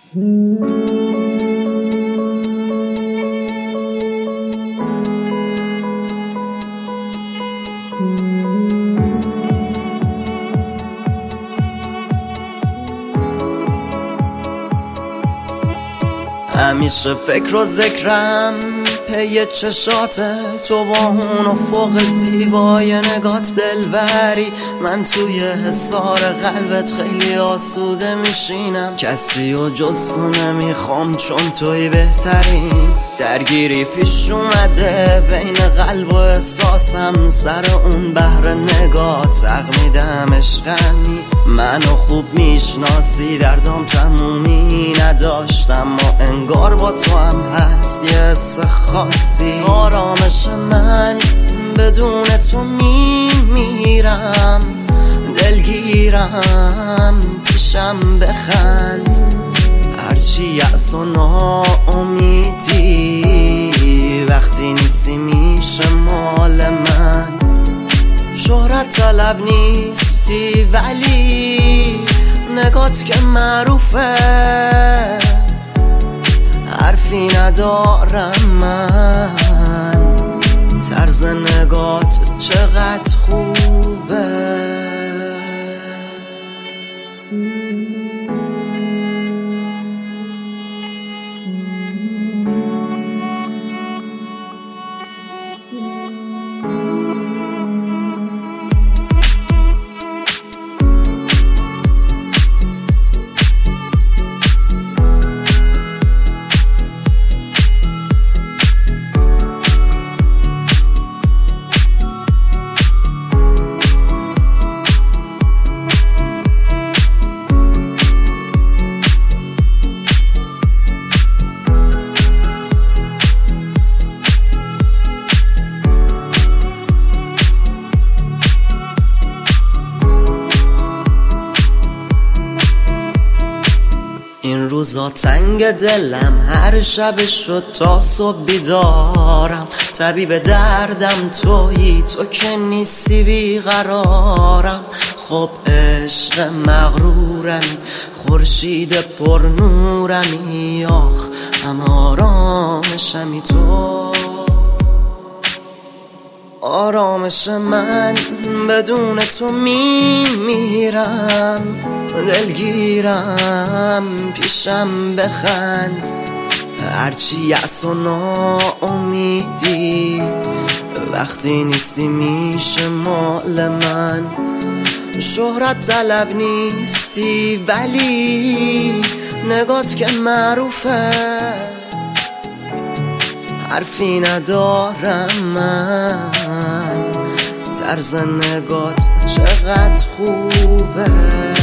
همیشه فکر و ذکرم پی چشات تو، با اون افق زیبای نگات دلبری. من توی حصار قلبت خیلی آسوده میشینم، کسی و جز تو نمیخوام چون توی بهترین. درگیری پیش اومده بین قلب و احساسم، سر اون بحر نگات تقمیدم عشقمی. منو خوب میشناسی، دردام تمومی نداشتم و انگار با تو هم هست یه حس خاصی. آرامش من بدون تو میمیرم، دلگیرم پیشم بخند. هرچی یأس و ناامیدی وقتی نیستی میشه مال من. شهرت طلب نیستی ولی نگات که معروفه، حرفی ندارم من. طرز نگات چقدر خوبه. این روزا تنگ دلم، هر شب شد تا صبح بیدارم. طبیب دردم تویی، تو که نیستی بیقرارم. خب عشق مغرورمی، خورشید پر نورمی، آخ هم آرامشمی تو. آرامش من بدون تو میمیرم، دلگیرم پیشم بخند. هرچی یأس و ناامیدی وقتی نیستی میشه مال من. شهرت طلب نیستی ولی نگات که معروفه، حرفی ندارم من. طرز نگات چقدر خوبه.